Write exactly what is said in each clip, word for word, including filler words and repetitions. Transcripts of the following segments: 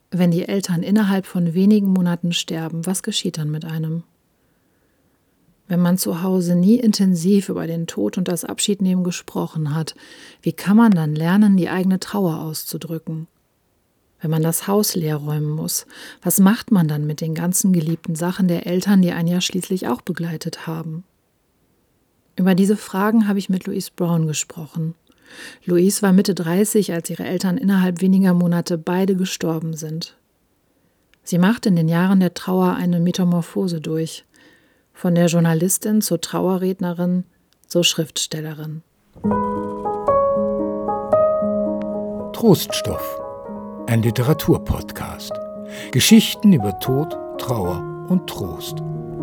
Wenn die Eltern innerhalb von wenigen Monaten sterben, was geschieht dann mit einem? Wenn man zu Hause nie intensiv über den Tod und das Abschiednehmen gesprochen hat, wie kann man dann lernen, die eigene Trauer auszudrücken? Wenn man das Haus leer räumen muss, was macht man dann mit den ganzen geliebten Sachen der Eltern, die einen ja schließlich auch begleitet haben? Über diese Fragen habe ich mit Louise Brown gesprochen. Louise war Mitte dreißig, als ihre Eltern innerhalb weniger Monate beide gestorben sind. Sie macht in den Jahren der Trauer eine Metamorphose durch. Von der Journalistin zur Trauerrednerin, zur Schriftstellerin. Troststoff, ein Literaturpodcast. Geschichten über Tod, Trauer und Trost.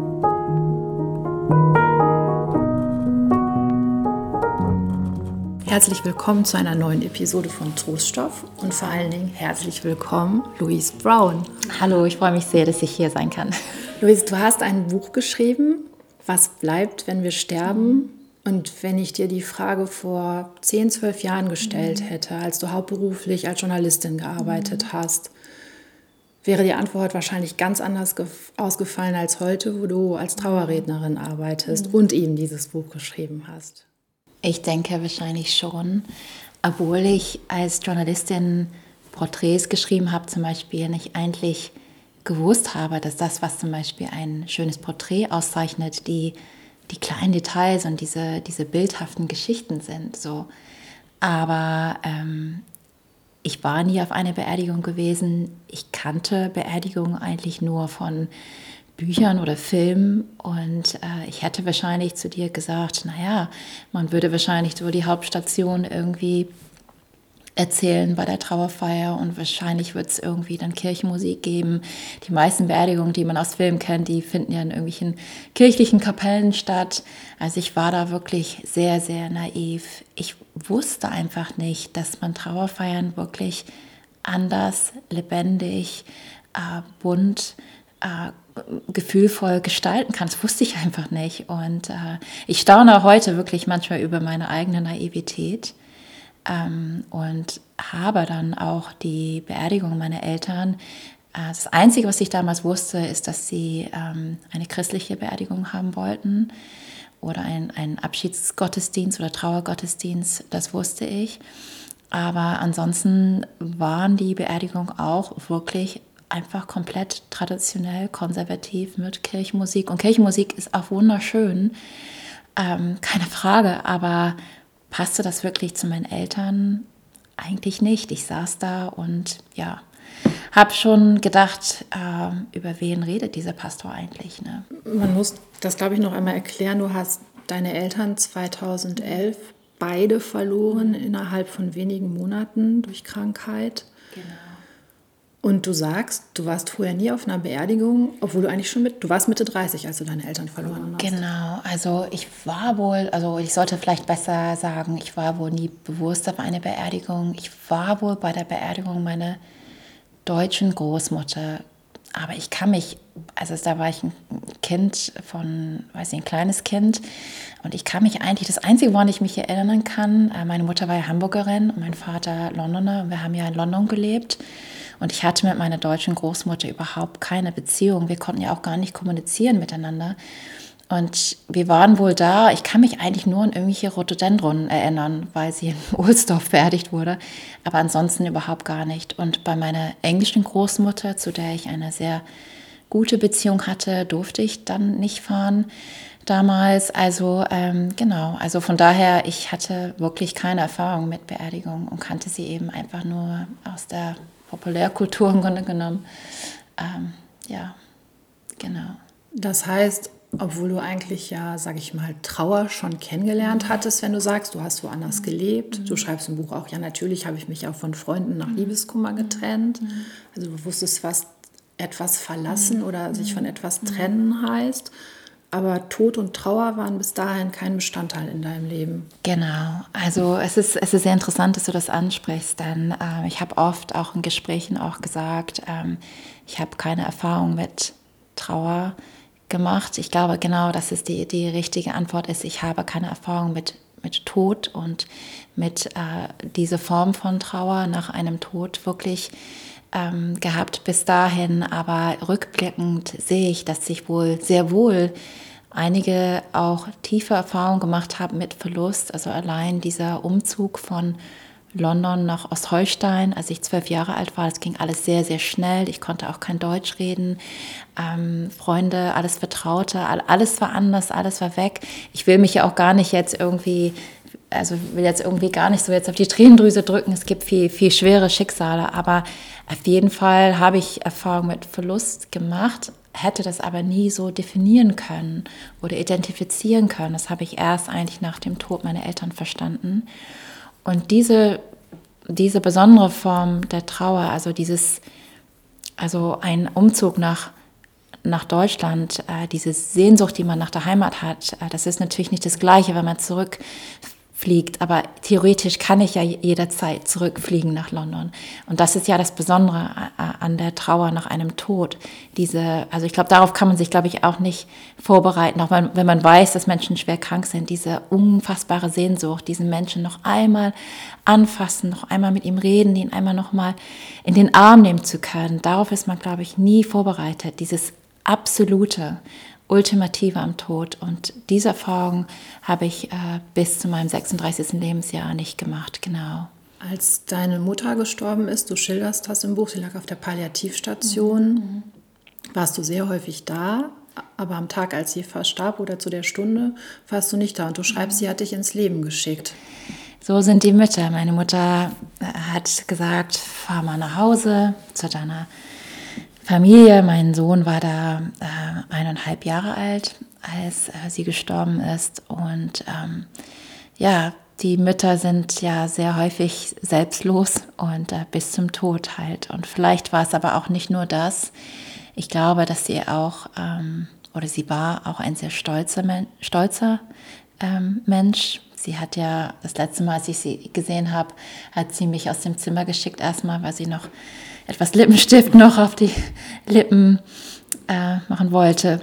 Herzlich willkommen zu einer neuen Episode von Troststoff und vor allen Dingen herzlich willkommen, Louise Brown. Hallo, ich freue mich sehr, dass ich hier sein kann. Louise, du hast ein Buch geschrieben, Was bleibt, wenn wir sterben? Und wenn ich dir die Frage vor zehn, zwölf Jahren gestellt mhm. hätte, als du hauptberuflich als Journalistin gearbeitet mhm. hast, wäre die Antwort wahrscheinlich ganz anders ge- ausgefallen als heute, wo du als Trauerrednerin arbeitest mhm. und eben dieses Buch geschrieben hast. Ich denke wahrscheinlich schon, obwohl ich als Journalistin Porträts geschrieben habe, zum Beispiel nicht eigentlich gewusst habe, dass das, was zum Beispiel ein schönes Porträt auszeichnet, die, die kleinen Details und diese, diese bildhaften Geschichten sind. So. Aber ähm, ich war nie auf einer Beerdigung gewesen. Ich kannte Beerdigungen eigentlich nur von Büchern oder Filmen und äh, ich hätte wahrscheinlich zu dir gesagt, naja, man würde wahrscheinlich so die Hauptstation irgendwie erzählen bei der Trauerfeier und wahrscheinlich wird es irgendwie dann Kirchenmusik geben. Die meisten Beerdigungen, die man aus Filmen kennt, die finden ja in irgendwelchen kirchlichen Kapellen statt. Also ich war da wirklich sehr, sehr naiv. Ich wusste einfach nicht, dass man Trauerfeiern wirklich anders, lebendig, äh, bunt, äh, gefühlvoll gestalten kann. Das wusste ich einfach nicht. Und äh, ich staune heute wirklich manchmal über meine eigene Naivität ähm, und habe dann auch die Beerdigung meiner Eltern. Äh, das Einzige, was ich damals wusste, ist, dass sie ähm, eine christliche Beerdigung haben wollten oder ein, einen Abschiedsgottesdienst oder Trauergottesdienst. Das wusste ich. Aber ansonsten waren die Beerdigungen auch wirklich einfach komplett traditionell, konservativ mit Kirchenmusik. Und Kirchenmusik ist auch wunderschön, ähm, keine Frage, aber passte das wirklich zu meinen Eltern? Eigentlich nicht. Ich saß da und ja, habe schon gedacht, äh, über wen redet dieser Pastor eigentlich? Ne? Man muss das, glaube ich, noch einmal erklären. Du hast deine Eltern zweitausendelf beide verloren innerhalb von wenigen Monaten durch Krankheit. Genau. Und du sagst, du warst vorher nie auf einer Beerdigung, obwohl du eigentlich schon mit, du warst Mitte dreißig, als du deine Eltern verloren hast. Genau, also ich war wohl, also ich sollte vielleicht besser sagen, ich war wohl nie bewusst auf eine Beerdigung. Ich war wohl bei der Beerdigung meiner deutschen Großmutter, aber ich kann mich, also da war ich ein Kind von, weiß ich, ein kleines Kind und ich kann mich eigentlich, das Einzige, woran ich mich erinnern kann, meine Mutter war ja Hamburgerin und mein Vater Londoner und wir haben ja in London gelebt. Und ich hatte mit meiner deutschen Großmutter überhaupt keine Beziehung. Wir konnten ja auch gar nicht kommunizieren miteinander. Und wir waren wohl da. Ich kann mich eigentlich nur an irgendwelche Rhododendron erinnern, weil sie in Ohlsdorf beerdigt wurde. Aber ansonsten überhaupt gar nicht. Und bei meiner englischen Großmutter, zu der ich eine sehr gute Beziehung hatte, durfte ich dann nicht fahren damals. Also ähm, genau, also von daher, ich hatte wirklich keine Erfahrung mit Beerdigung und kannte sie eben einfach nur aus der Populärkultur im Grunde genommen. Ähm, ja, genau. Das heißt, obwohl du eigentlich ja, sag ich mal, Trauer schon kennengelernt hattest, wenn du sagst, du hast woanders gelebt. Du schreibst im Buch auch, ja, natürlich habe ich mich auch von Freunden nach Liebeskummer getrennt. Also du wusstest, was etwas verlassen oder sich von etwas trennen heißt. Aber Tod und Trauer waren bis dahin kein Bestandteil in deinem Leben. Genau, also es ist, es ist sehr interessant, dass du das ansprichst, denn äh, ich habe oft auch in Gesprächen auch gesagt, ähm, ich habe keine Erfahrung mit Trauer gemacht. Ich glaube genau, dass es die, die richtige Antwort ist, ich habe keine Erfahrung mit, mit Tod und mit äh, dieser Form von Trauer nach einem Tod wirklich ähm, gehabt bis dahin, aber rückblickend sehe ich, dass ich wohl sehr wohl einige auch tiefe Erfahrungen gemacht haben mit Verlust. Also allein dieser Umzug von London nach Ostholstein, als ich zwölf Jahre alt war, das ging alles sehr, sehr schnell. Ich konnte auch kein Deutsch reden. Ähm, Freunde, alles Vertraute, alles war anders, alles war weg. Ich will mich ja auch gar nicht jetzt irgendwie, also will jetzt irgendwie gar nicht so jetzt auf die Tränendrüse drücken. Es gibt viel, viel schwere Schicksale, aber auf jeden Fall habe ich Erfahrung mit Verlust gemacht, hätte das aber nie so definieren können oder identifizieren können. Das habe ich erst eigentlich nach dem Tod meiner Eltern verstanden. Und diese, diese besondere Form der Trauer, also dieses, also ein Umzug nach, nach Deutschland, äh, diese Sehnsucht, die man nach der Heimat hat, äh, das ist natürlich nicht das Gleiche, wenn man zurückfliegt, aber theoretisch kann ich ja jederzeit zurückfliegen nach London. Und das ist ja das Besondere an der Trauer nach einem Tod. Diese, also ich glaube, darauf kann man sich, glaube ich, auch nicht vorbereiten, auch wenn, wenn man weiß, dass Menschen schwer krank sind, diese unfassbare Sehnsucht, diesen Menschen noch einmal anfassen, noch einmal mit ihm reden, ihn einmal noch mal in den Arm nehmen zu können. Darauf ist man, glaube ich, nie vorbereitet, dieses absolute, ultimative am Tod. Und diese Erfahrung habe ich äh, bis zu meinem sechsunddreißigsten Lebensjahr nicht gemacht, genau. Als deine Mutter gestorben ist, du schilderst das im Buch, sie lag auf der Palliativstation, mhm. warst du sehr häufig da, aber am Tag, als sie verstarb oder zu der Stunde, warst du nicht da. Und du schreibst, sie hat dich ins Leben geschickt. So sind die Mütter. Meine Mutter hat gesagt, fahr mal nach Hause zu deiner Familie. Mein Sohn war da äh, eineinhalb Jahre alt, als äh, sie gestorben ist. Und ähm, ja, die Mütter sind ja sehr häufig selbstlos und äh, bis zum Tod halt. Und vielleicht war es aber auch nicht nur das. Ich glaube, dass sie auch, ähm, oder sie war auch ein sehr stolzer, Men- stolzer ähm, Mensch. Sie hat ja, das letzte Mal, als ich sie gesehen habe, hat sie mich aus dem Zimmer geschickt erstmal, weil sie noch etwas Lippenstift noch auf die Lippen äh, machen wollte.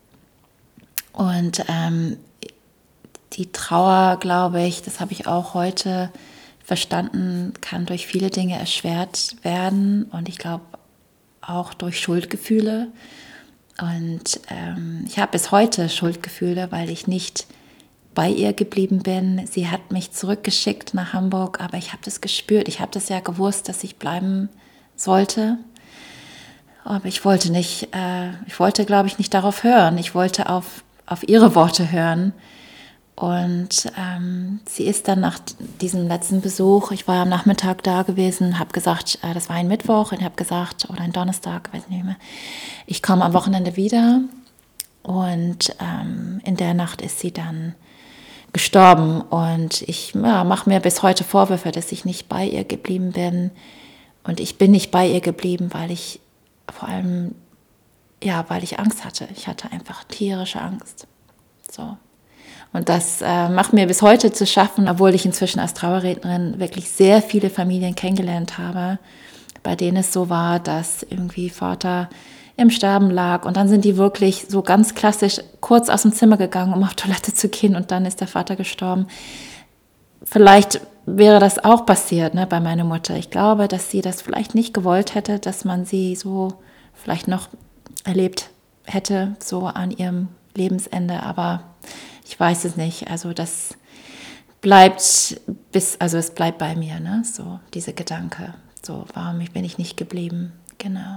Und ähm, die Trauer, glaube ich, das habe ich auch heute verstanden, kann durch viele Dinge erschwert werden und ich glaube auch durch Schuldgefühle. Und ähm, ich habe bis heute Schuldgefühle, weil ich nicht bei ihr geblieben bin. Sie hat mich zurückgeschickt nach Hamburg, aber ich habe das gespürt. Ich habe das ja gewusst, dass ich bleiben sollte. Aber ich wollte nicht, äh, ich wollte, glaube ich, nicht darauf hören. Ich wollte auf, auf ihre Worte hören. Und ähm, sie ist dann nach diesem letzten Besuch, ich war am Nachmittag da gewesen, habe gesagt, äh, das war ein Mittwoch, und habe gesagt, oder ein Donnerstag, weiß nicht mehr, ich komme am Wochenende wieder. Und ähm, in der Nacht ist sie dann gestorben. Und ich ja, mache mir bis heute Vorwürfe, dass ich nicht bei ihr geblieben bin. Und ich bin nicht bei ihr geblieben, weil ich vor allem, ja, weil ich Angst hatte. Ich hatte einfach tierische Angst. So. Und das äh, macht mir bis heute zu schaffen, obwohl ich inzwischen als Trauerrednerin wirklich sehr viele Familien kennengelernt habe, bei denen es so war, dass irgendwie Vater im Sterben lag und dann sind die wirklich so ganz klassisch kurz aus dem Zimmer gegangen, um auf Toilette zu gehen, und dann ist der Vater gestorben. Vielleicht wäre das auch passiert, ne, bei meiner Mutter. Ich glaube, dass sie das vielleicht nicht gewollt hätte, dass man sie so vielleicht noch erlebt hätte, so an ihrem Lebensende, aber ich weiß es nicht. Also das bleibt bis, also es bleibt bei mir, ne? So dieser Gedanke. So, warum bin ich nicht geblieben? Genau.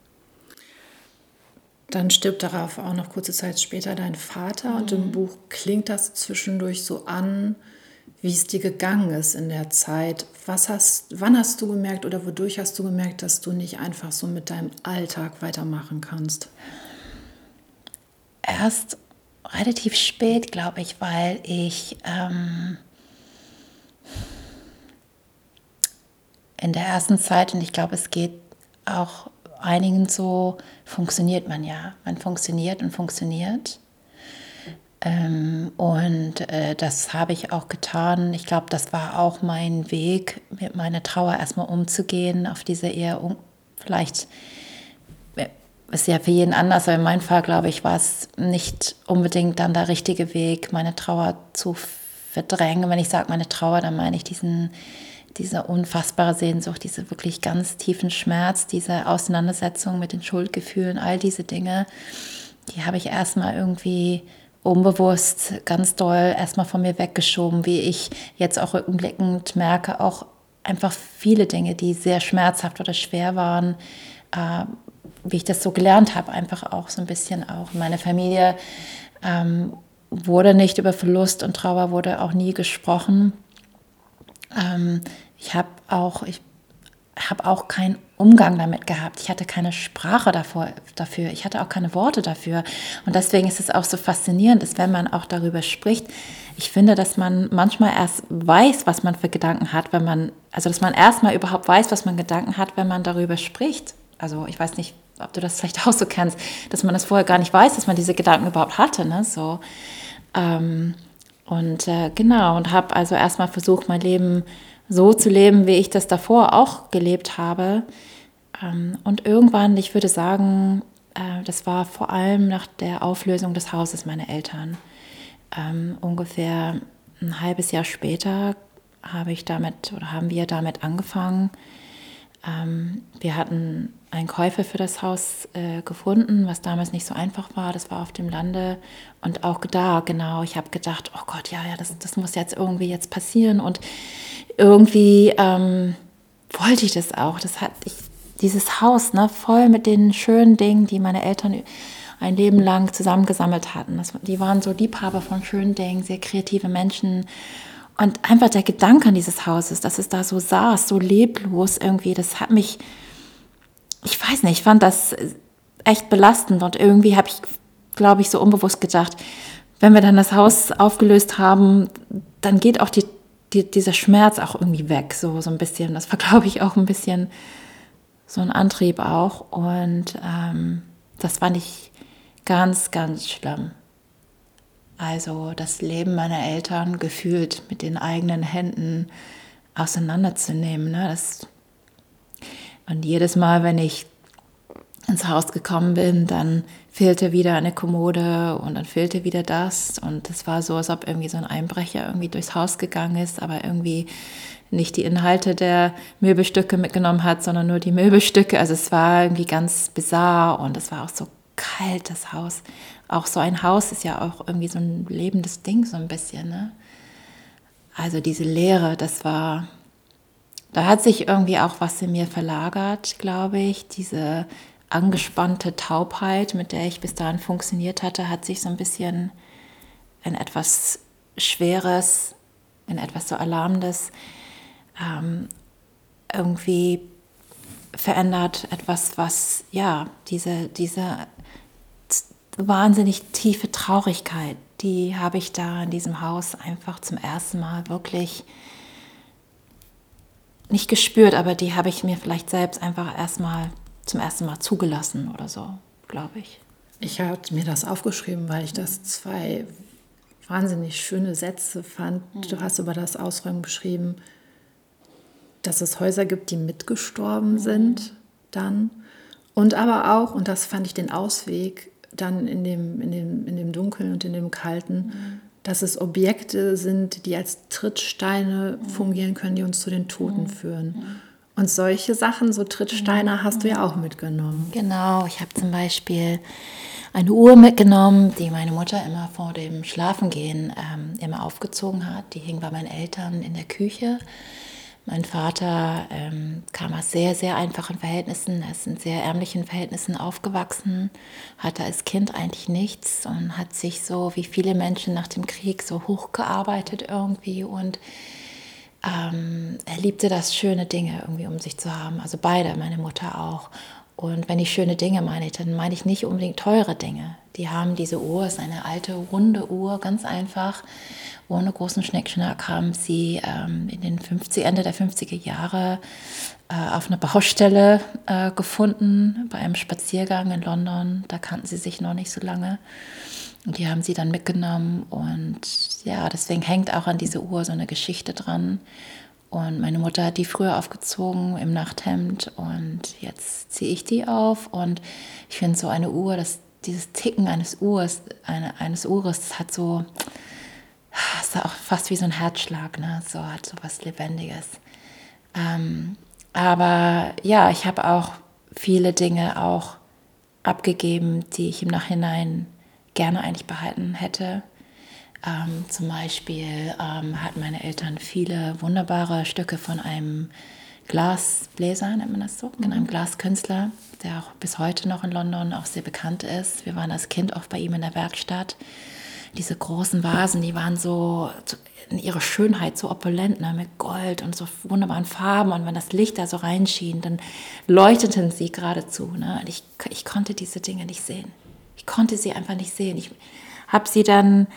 Dann stirbt darauf auch noch kurze Zeit später dein Vater, mhm. und im Buch klingt das zwischendurch so an, wie es dir gegangen ist in der Zeit. Was hast, wann hast du gemerkt oder wodurch hast du gemerkt, dass du nicht einfach so mit deinem Alltag weitermachen kannst? Erst relativ spät, glaube ich, weil ich ähm, in der ersten Zeit, und ich glaube, es geht auch einigen so, funktioniert man ja. Man funktioniert und funktioniert. Ähm, und äh, das habe ich auch getan. Ich glaube, das war auch mein Weg, mit meiner Trauer erstmal umzugehen, auf diese eher, um, vielleicht ist ja für jeden anders, aber in meinem Fall, glaube ich, war es nicht unbedingt dann der richtige Weg, meine Trauer zu verdrängen. Wenn ich sage meine Trauer, dann meine ich diesen, diese unfassbare Sehnsucht, diese wirklich ganz tiefen Schmerz, diese Auseinandersetzung mit den Schuldgefühlen, all diese Dinge, die habe ich erstmal irgendwie unbewusst ganz doll erstmal von mir weggeschoben, wie ich jetzt auch rückblickend merke, auch einfach viele Dinge, die sehr schmerzhaft oder schwer waren, äh, wie ich das so gelernt habe, einfach auch so ein bisschen auch. Meine Familie ähm, wurde nicht über Verlust und Trauer wurde auch nie gesprochen. Ähm, ich habe auch, ich habe auch keinen Umgang damit gehabt. Ich hatte keine Sprache davor, dafür. Ich hatte auch keine Worte dafür. Und deswegen ist es auch so faszinierend, dass wenn man auch darüber spricht, ich finde, dass man manchmal erst weiß, was man für Gedanken hat, wenn man, also dass man erstmal überhaupt weiß, was man Gedanken hat, wenn man darüber spricht. Also ich weiß nicht, ob du das vielleicht auch so kennst, dass man das vorher gar nicht weiß, dass man diese Gedanken überhaupt hatte. Ne? So, ähm, und äh, genau, und habe also erstmal versucht, mein Leben so zu leben, wie ich das davor auch gelebt habe. Ähm, und irgendwann, ich würde sagen, äh, das war vor allem nach der Auflösung des Hauses meiner Eltern. Ähm, ungefähr ein halbes Jahr später habe ich damit oder haben wir damit angefangen. Ähm, wir hatten einen Käufer für das Haus äh, gefunden, was damals nicht so einfach war. Das war auf dem Lande. Und auch da, genau, ich habe gedacht, oh Gott, ja, ja, das, das muss jetzt irgendwie jetzt passieren. Und irgendwie ähm, wollte ich das auch. Das hat ich, dieses Haus, ne, voll mit den schönen Dingen, die meine Eltern ein Leben lang zusammengesammelt hatten. Das, die waren so Liebhaber von schönen Dingen, sehr kreative Menschen. Und einfach der Gedanke an dieses Hauses, dass es da so saß, so leblos irgendwie, das hat mich, ich weiß nicht, ich fand das echt belastend. Und irgendwie habe ich, glaube ich, so unbewusst gedacht, wenn wir dann das Haus aufgelöst haben, dann geht auch die, die, dieser Schmerz auch irgendwie weg, so, so ein bisschen. Das war, glaube ich, auch ein bisschen so ein Antrieb auch. Und ähm, das fand ich ganz, ganz schlimm. Also das Leben meiner Eltern gefühlt mit den eigenen Händen auseinanderzunehmen. Ne? Das, und jedes Mal, wenn ich ins Haus gekommen bin, dann fehlte wieder eine Kommode und dann fehlte wieder das. Und es war so, als ob irgendwie so ein Einbrecher irgendwie durchs Haus gegangen ist, aber irgendwie nicht die Inhalte der Möbelstücke mitgenommen hat, sondern nur die Möbelstücke. Also es war irgendwie ganz bizarr und es war auch so kalt, das Haus. Auch so ein Haus ist ja auch irgendwie so ein lebendes Ding, so ein bisschen. Ne? Also diese Leere, das war, da hat sich irgendwie auch was in mir verlagert, glaube ich. Diese angespannte Taubheit, mit der ich bis dahin funktioniert hatte, hat sich so ein bisschen in etwas Schweres, in etwas so Alarmendes ähm, irgendwie verändert. Etwas, was, ja, diese, diese wahnsinnig tiefe Traurigkeit, die habe ich da in diesem Haus einfach zum ersten Mal wirklich nicht gespürt, aber die habe ich mir vielleicht selbst einfach erstmal zum ersten Mal zugelassen oder so, glaube ich. Ich habe mir das aufgeschrieben, weil ich das zwei wahnsinnig schöne Sätze fand. Du hast über das Ausräumen beschrieben, dass es Häuser gibt, die mitgestorben sind dann. Und aber auch, und das fand ich den Ausweg, dann in dem, in dem, in dem Dunkeln und in dem Kalten, mhm. dass es Objekte sind, die als Trittsteine mhm. fungieren können, die uns zu den Toten mhm. führen. Und solche Sachen, so Trittsteine, mhm. hast du ja auch mitgenommen. Genau, ich habe zum Beispiel eine Uhr mitgenommen, die meine Mutter immer vor dem Schlafengehen ähm, immer aufgezogen hat. Die hing bei meinen Eltern in der Küche. Mein Vater ähm, kam aus sehr, sehr einfachen Verhältnissen, er ist in sehr ärmlichen Verhältnissen aufgewachsen, hatte als Kind eigentlich nichts und hat sich so wie viele Menschen nach dem Krieg so hochgearbeitet irgendwie und ähm, er liebte das, schöne Dinge irgendwie um sich zu haben, also beide, meine Mutter auch. Und wenn ich schöne Dinge meine, dann meine ich nicht unbedingt teure Dinge. Die haben diese Uhr, ist eine alte, runde Uhr, ganz einfach. Ohne großen Schnickschnack haben sie ähm, in den fünfziger, Ende der fünfziger Jahre äh, auf einer Baustelle äh, gefunden, bei einem Spaziergang in London. Da kannten sie sich noch nicht so lange. Und die haben sie dann mitgenommen. Und ja, deswegen hängt auch an dieser Uhr so eine Geschichte dran. Und meine Mutter hat die früher aufgezogen im Nachthemd und jetzt ziehe ich die auf. Und ich finde so eine Uhr, das, dieses Ticken eines Uhrs, eine, eines Uhres, das hat so, das ist auch fast wie so ein Herzschlag, ne? So hat so was Lebendiges. Ähm, aber ja, ich habe auch viele Dinge auch abgegeben, die ich im Nachhinein gerne eigentlich behalten hätte. Ähm, zum Beispiel ähm, hatten meine Eltern viele wunderbare Stücke von einem Glasbläser, nennt man das so, mhm. einem Glaskünstler, der auch bis heute noch in London auch sehr bekannt ist. Wir waren als Kind auch bei ihm in der Werkstatt. Diese großen Vasen, die waren so in ihrer Schönheit so opulent, ne, mit Gold und so wunderbaren Farben. Und wenn das Licht da so reinschien, dann leuchteten sie geradezu. Ne? Und ich, ich konnte diese Dinge nicht sehen. Ich konnte sie einfach nicht sehen. Ich habe sie dann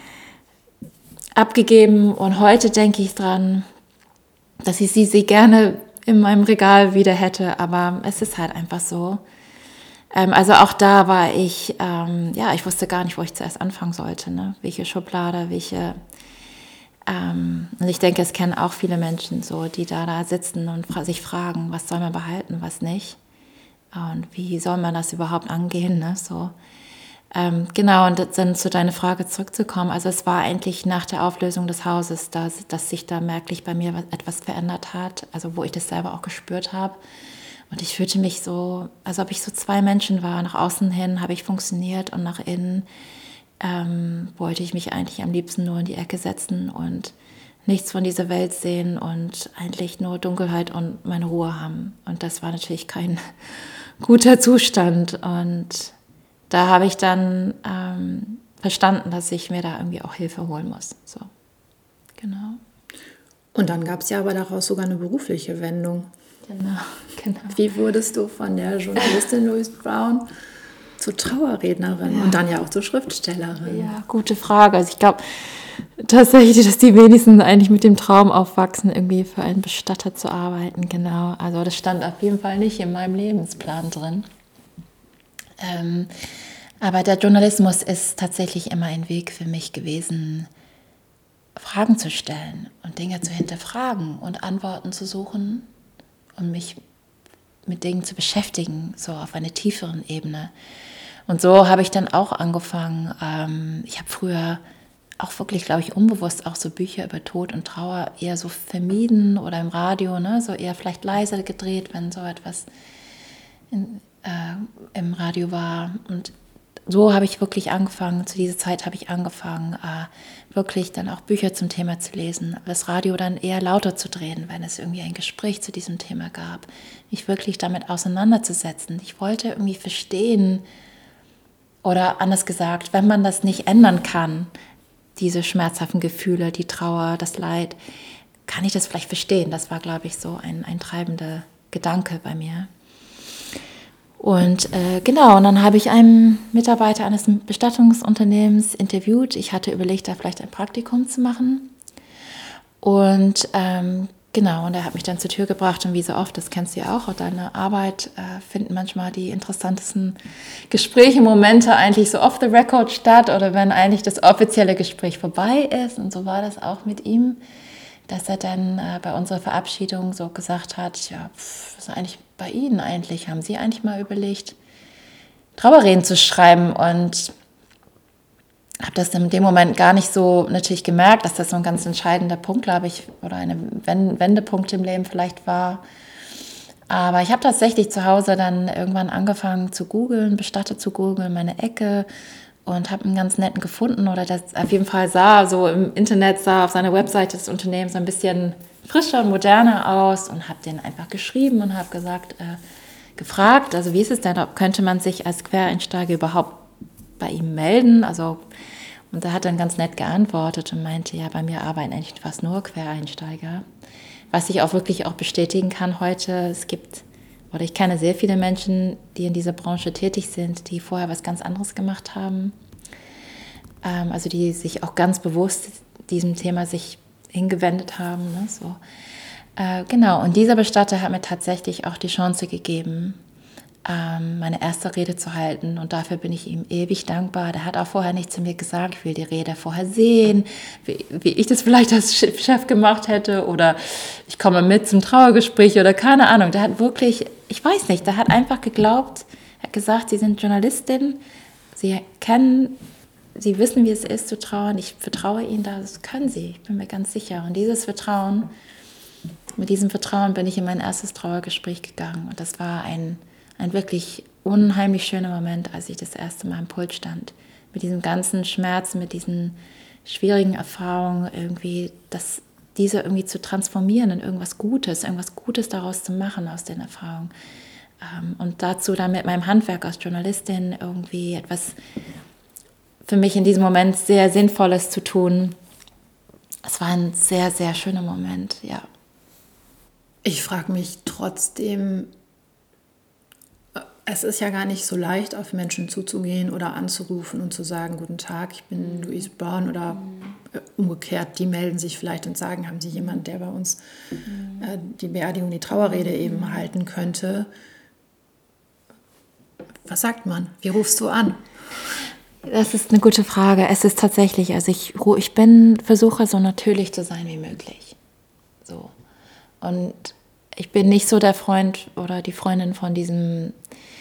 abgegeben und heute denke ich dran, dass ich sie, sie gerne in meinem Regal wieder hätte, aber es ist halt einfach so. Ähm, also auch da war ich, ähm, ja, ich wusste gar nicht, wo ich zuerst anfangen sollte, ne? Welche Schublade, welche, ähm, und ich denke, es kennen auch viele Menschen so, die da, da sitzen und fra- sich fragen, was soll man behalten, was nicht und wie soll man das überhaupt angehen, ne? So. Ähm, genau, und dann zu deiner Frage zurückzukommen, also es war eigentlich nach der Auflösung des Hauses, dass, dass sich da merklich bei mir etwas verändert hat, also wo ich das selber auch gespürt habe. Und ich fühlte mich so, als ob ich so zwei Menschen war. Nach außen hin habe ich funktioniert und nach innen ähm, wollte ich mich eigentlich am liebsten nur in die Ecke setzen und nichts von dieser Welt sehen und eigentlich nur Dunkelheit und meine Ruhe haben. Und das war natürlich kein guter Zustand. Und da habe ich dann ähm, verstanden, dass ich mir da irgendwie auch Hilfe holen muss. So, genau. Und dann gab es ja aber daraus sogar eine berufliche Wendung. Genau, genau. Wie wurdest du von der Journalistin Louise Brown zur Trauerrednerin ja. und dann ja auch zur Schriftstellerin? Ja, gute Frage. Also ich glaube tatsächlich, dass die wenigsten eigentlich mit dem Traum aufwachsen, irgendwie für einen Bestatter zu arbeiten. Genau, also das stand auf jeden Fall nicht in meinem Lebensplan drin. Ähm, aber der Journalismus ist tatsächlich immer ein Weg für mich gewesen, Fragen zu stellen und Dinge zu hinterfragen und Antworten zu suchen und mich mit Dingen zu beschäftigen, so auf einer tieferen Ebene. Und so habe ich dann auch angefangen. Ähm, ich habe früher auch wirklich, glaube ich, unbewusst auch so Bücher über Tod und Trauer eher so vermieden oder im Radio, ne, so eher vielleicht leise gedreht, wenn so etwas in, äh, im Radio war. Und so habe ich wirklich angefangen, zu dieser Zeit habe ich angefangen, äh, wirklich dann auch Bücher zum Thema zu lesen, das Radio dann eher lauter zu drehen, wenn es irgendwie ein Gespräch zu diesem Thema gab, mich wirklich damit auseinanderzusetzen. Ich wollte irgendwie verstehen, oder anders gesagt, wenn man das nicht ändern kann, diese schmerzhaften Gefühle, die Trauer, das Leid, kann ich das vielleicht verstehen. Das war, glaube ich, so ein, ein treibender Gedanke bei mir. Und äh, genau, und dann habe ich einen Mitarbeiter eines Bestattungsunternehmens interviewt. Ich hatte überlegt, da vielleicht ein Praktikum zu machen. Und ähm, genau, und er hat mich dann zur Tür gebracht. Und wie so oft, das kennst du ja auch, auf deiner Arbeit äh, finden manchmal die interessantesten Gespräche, Momente eigentlich so off the record statt oder wenn eigentlich das offizielle Gespräch vorbei ist. Und so war das auch mit ihm, dass er dann äh, bei unserer Verabschiedung so gesagt hat, ja, pff, was ist eigentlich bei Ihnen eigentlich? Haben Sie eigentlich mal überlegt, Trauerreden zu schreiben? Und habe das in dem Moment gar nicht so natürlich gemerkt, dass das so ein ganz entscheidender Punkt, glaube ich, oder ein Wendepunkt im Leben vielleicht war. Aber ich habe tatsächlich zu Hause dann irgendwann angefangen zu googeln, Bestatter zu googeln, meine Ecke, und habe einen ganz netten gefunden, oder das auf jeden Fall sah so im Internet, sah auf seiner Webseite des Unternehmens ein bisschen frischer und moderner aus und habe den einfach geschrieben und habe gesagt, äh, gefragt, also wie ist es denn, könnte man sich als Quereinsteiger überhaupt bei ihm melden? Also, und er hat dann ganz nett geantwortet und meinte, ja, bei mir arbeiten eigentlich fast nur Quereinsteiger. Was ich auch wirklich auch bestätigen kann heute, es gibt, oder ich kenne sehr viele Menschen, die in dieser Branche tätig sind, die vorher was ganz anderes gemacht haben. Ähm, also die sich auch ganz bewusst diesem Thema sich hingewendet haben. Ne, so. Äh, genau, und dieser Bestatter hat mir tatsächlich auch die Chance gegeben, ähm, meine erste Rede zu halten. Und dafür bin ich ihm ewig dankbar. Der hat auch vorher nicht zu mir gesagt, ich will die Rede vorher sehen, wie, wie ich das vielleicht als Chef gemacht hätte oder ich komme mit zum Trauergespräch oder keine Ahnung. Der hat wirklich, ich weiß nicht, der hat einfach geglaubt, er hat gesagt, Sie sind Journalistin, Sie kennen, Sie wissen, wie es ist zu trauern, ich vertraue Ihnen, das können Sie, ich bin mir ganz sicher. Und dieses Vertrauen mit diesem Vertrauen bin ich in mein erstes Trauergespräch gegangen. Und das war ein, ein wirklich unheimlich schöner Moment, als ich das erste Mal im Pult stand. Mit diesem ganzen Schmerz, mit diesen schwierigen Erfahrungen irgendwie, das, diese irgendwie zu transformieren in irgendwas Gutes, irgendwas Gutes daraus zu machen aus den Erfahrungen. Und dazu dann mit meinem Handwerk als Journalistin irgendwie etwas für mich in diesem Moment sehr Sinnvolles zu tun. Es war ein sehr, sehr schöner Moment, ja. Ich frage mich trotzdem, es ist ja gar nicht so leicht, auf Menschen zuzugehen oder anzurufen und zu sagen, guten Tag, ich bin Louise Brown oder umgekehrt, die melden sich vielleicht und sagen, haben Sie jemanden, der bei uns äh, die Beerdigung, die Trauerrede eben halten könnte. Was sagt man? Wie rufst du an? Das ist eine gute Frage. Es ist tatsächlich, also ich, ich bin, versuche so natürlich zu sein wie möglich. So. Und ich bin nicht so der Freund oder die Freundin von diesem,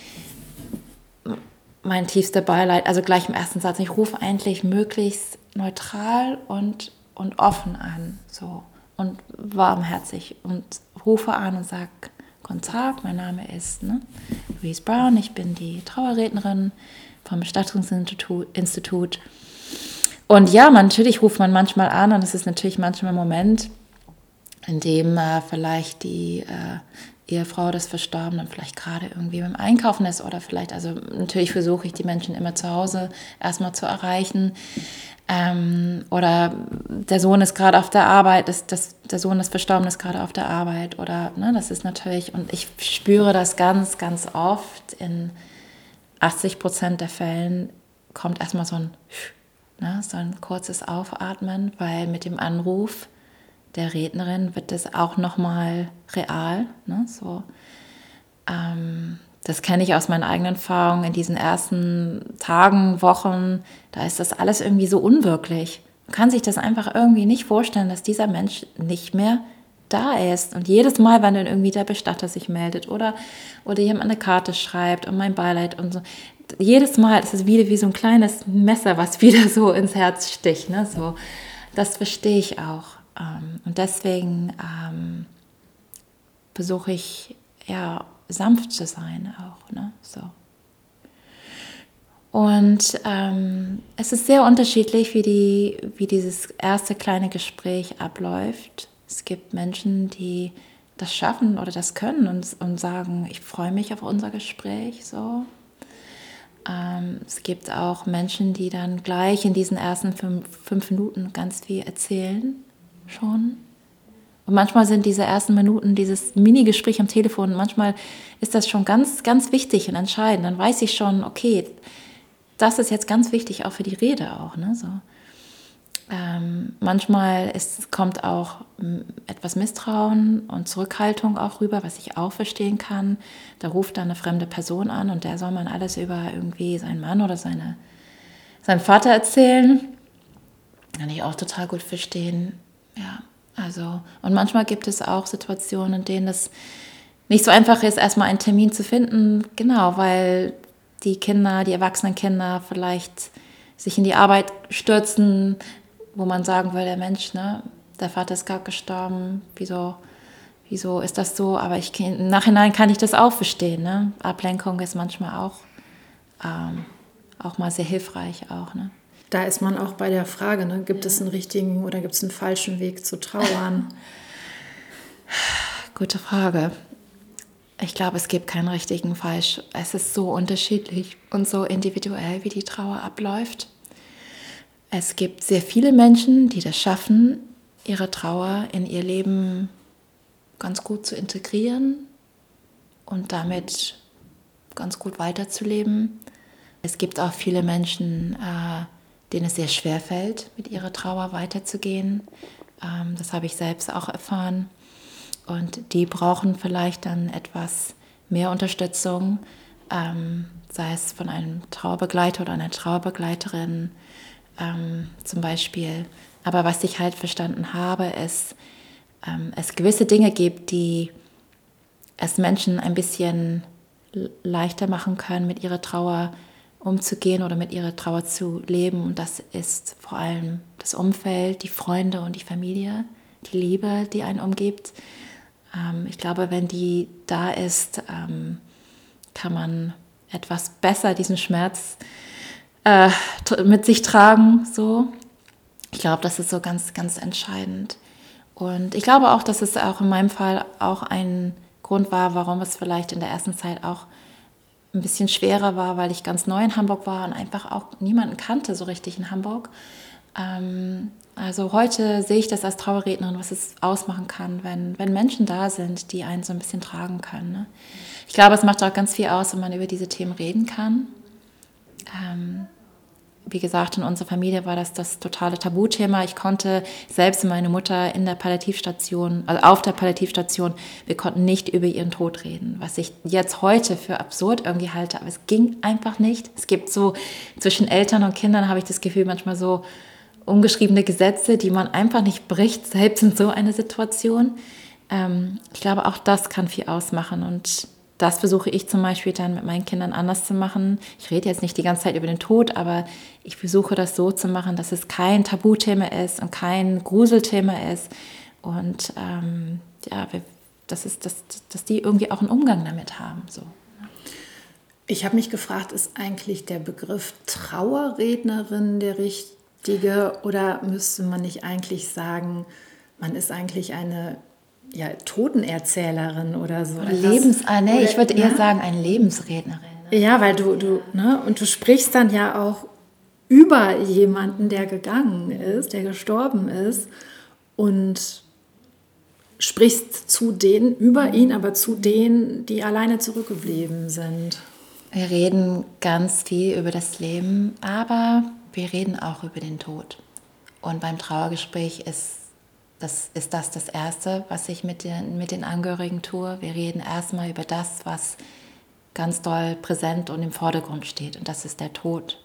mein tiefster Beileid, also gleich im ersten Satz. Ich rufe eigentlich möglichst neutral und, und offen an, so, und warmherzig und rufe an und sage, guten Tag, mein Name ist ne, Louise Brown, ich bin die Trauerrednerin vom Bestattungsinstitut. Und ja, man, natürlich ruft man manchmal an und es ist natürlich manchmal ein Moment, in dem äh, vielleicht die äh, Ehefrau des Verstorbenen vielleicht gerade irgendwie beim Einkaufen ist oder vielleicht, also natürlich versuche ich die Menschen immer zu Hause erstmal zu erreichen. Ähm, oder der Sohn ist gerade auf der Arbeit, das, das, der Sohn des Verstorbenen ist gerade auf der Arbeit oder, ne, das ist natürlich, und ich spüre das ganz, ganz oft, in achtzig Prozent der Fällen kommt erstmal so ein, ne, so ein kurzes Aufatmen, weil mit dem Anruf der Rednerin wird das auch nochmal real, ne, so, ähm, das kenne ich aus meinen eigenen Erfahrungen in diesen ersten Tagen, Wochen, da ist das alles irgendwie so unwirklich. Man kann sich das einfach irgendwie nicht vorstellen, dass dieser Mensch nicht mehr da ist. Und jedes Mal, wenn dann irgendwie der Bestatter sich meldet oder, oder jemand eine Karte schreibt und mein Beileid und so, jedes Mal ist es wieder wie so ein kleines Messer, was wieder so ins Herz sticht. Ne? So, das verstehe ich auch. Und deswegen ähm, versuche ich, ja, sanft zu sein auch, ne? So. Und ähm, es ist sehr unterschiedlich, wie, die, wie dieses erste kleine Gespräch abläuft. Es gibt Menschen, die das schaffen oder das können und, und sagen, ich freue mich auf unser Gespräch, so. Ähm, es gibt auch Menschen, die dann gleich in diesen ersten fünf, fünf Minuten ganz viel erzählen, schon. Und manchmal sind diese ersten Minuten, dieses Mini-Gespräch am Telefon, manchmal ist das schon ganz, ganz wichtig und entscheidend. Dann weiß ich schon, okay, das ist jetzt ganz wichtig, auch für die Rede auch. Ne? So. Ähm, manchmal ist, kommt auch etwas Misstrauen und Zurückhaltung auch rüber, was ich auch verstehen kann. Da ruft dann eine fremde Person an und der soll man alles über irgendwie seinen Mann oder seine, seinen Vater erzählen. Kann ich auch total gut verstehen, ja. Also, und manchmal gibt es auch Situationen, in denen es nicht so einfach ist, erstmal einen Termin zu finden, genau, weil die Kinder, die erwachsenen Kinder vielleicht sich in die Arbeit stürzen, wo man sagen würde, Mensch, ne, der Vater ist gerade gestorben, wieso, wieso ist das so? Aber ich, im Nachhinein kann ich das auch verstehen, ne? Ablenkung ist manchmal auch, ähm, auch mal sehr hilfreich auch, ne? Da ist man auch bei der Frage, ne? Gibt es einen richtigen oder gibt es einen falschen Weg zu trauern? Gute Frage. Ich glaube, es gibt keinen richtigen falsch. Es ist so unterschiedlich und so individuell, wie die Trauer abläuft. Es gibt sehr viele Menschen, die das schaffen, ihre Trauer in ihr Leben ganz gut zu integrieren und damit ganz gut weiterzuleben. Es gibt auch viele Menschen, äh, denen es sehr schwer fällt, mit ihrer Trauer weiterzugehen. Ähm, das habe ich selbst auch erfahren. Und die brauchen vielleicht dann etwas mehr Unterstützung, ähm, sei es von einem Trauerbegleiter oder einer Trauerbegleiterin ähm, zum Beispiel. Aber was ich halt verstanden habe, ist, ähm, es gewisse Dinge gibt, die es Menschen ein bisschen leichter machen können, mit ihrer Trauer umzugehen oder mit ihrer Trauer zu leben. Und das ist vor allem das Umfeld, die Freunde und die Familie, die Liebe, die einen umgibt. Ähm, ich glaube, wenn die da ist, ähm, kann man etwas besser diesen Schmerz äh, mit sich tragen. So. Ich glaube, das ist so ganz, ganz entscheidend. Und ich glaube auch, dass es auch in meinem Fall auch ein Grund war, warum es vielleicht in der ersten Zeit auch ein bisschen schwerer war, weil ich ganz neu in Hamburg war und einfach auch niemanden kannte so richtig in Hamburg. Ähm, also heute sehe ich das als Trauerrednerin, was es ausmachen kann, wenn, wenn Menschen da sind, die einen so ein bisschen tragen können. Ne? Ich glaube, es macht auch ganz viel aus, wenn man über diese Themen reden kann. Ähm, Wie gesagt, in unserer Familie war das das totale Tabuthema. Ich konnte, selbst meine Mutter in der Palliativstation, also auf der Palliativstation, wir konnten nicht über ihren Tod reden, was ich jetzt heute für absurd irgendwie halte, aber es ging einfach nicht. Es gibt so, zwischen Eltern und Kindern habe ich das Gefühl, manchmal so ungeschriebene Gesetze, die man einfach nicht bricht, selbst in so einer Situation. Ähm, ich glaube, auch das kann viel ausmachen und das versuche ich zum Beispiel dann mit meinen Kindern anders zu machen. Ich rede jetzt nicht die ganze Zeit über den Tod, aber ich versuche das so zu machen, dass es kein Tabuthema ist und kein Gruselthema ist. Und ähm, ja, das ist, dass, dass die irgendwie auch einen Umgang damit haben. So. Ich habe mich gefragt, ist eigentlich der Begriff Trauerrednerin der richtige oder müsste man nicht eigentlich sagen, man ist eigentlich eine ja, Totenerzählerin oder so. Lebens, ah, nee, ich würde eher ne? sagen, eine Lebensrednerin. Ne? Ja, weil du, du, ne, und du sprichst dann ja auch über jemanden, der gegangen ist, der gestorben ist und sprichst zu denen, über ihn, aber zu denen, die alleine zurückgeblieben sind. Wir reden ganz viel über das Leben, aber wir reden auch über den Tod. Und beim Trauergespräch ist Das ist das das Erste, was ich mit den, mit den Angehörigen tue. Wir reden erstmal über das, was ganz doll präsent und im Vordergrund steht. Und das ist der Tod.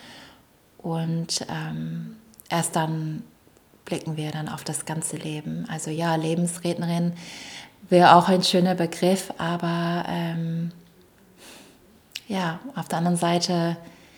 Und ähm, erst dann blicken wir dann auf das ganze Leben. Also ja, Lebensrednerin wäre auch ein schöner Begriff, aber ähm, ja, auf der anderen Seite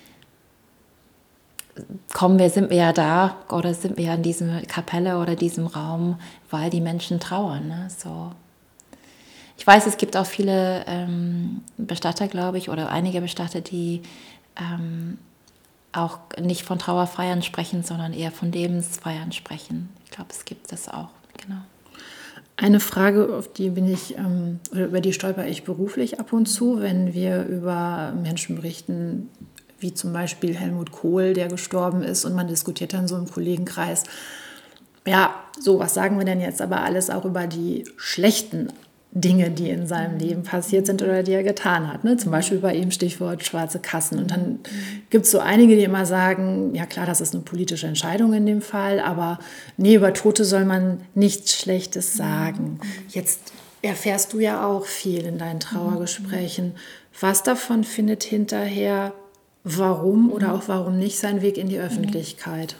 kommen wir, sind wir ja da oder sind wir ja in dieser Kapelle oder diesem Raum, weil die Menschen trauern. Ne? So. Ich weiß, es gibt auch viele ähm, Bestatter, glaube ich, oder einige Bestatter, die ähm, auch nicht von Trauerfeiern sprechen, sondern eher von Lebensfeiern sprechen. Ich glaube, es gibt das auch, genau. Eine Frage, auf die bin ich, ähm, oder über die stolper ich beruflich ab und zu, wenn wir über Menschen berichten, wie zum Beispiel Helmut Kohl, der gestorben ist und man diskutiert dann so im Kollegenkreis. Ja, so, was sagen wir denn jetzt aber alles auch über die schlechten Dinge, die in seinem Leben passiert sind oder die er getan hat. Ne? Zum Beispiel bei ihm Stichwort schwarze Kassen. Und dann gibt es so einige, die immer sagen, ja klar, das ist eine politische Entscheidung in dem Fall, aber nee, über Tote soll man nichts Schlechtes sagen. Jetzt erfährst du ja auch viel in deinen Trauergesprächen. Was davon findet hinterher warum oder auch warum nicht seinen Weg in die Öffentlichkeit?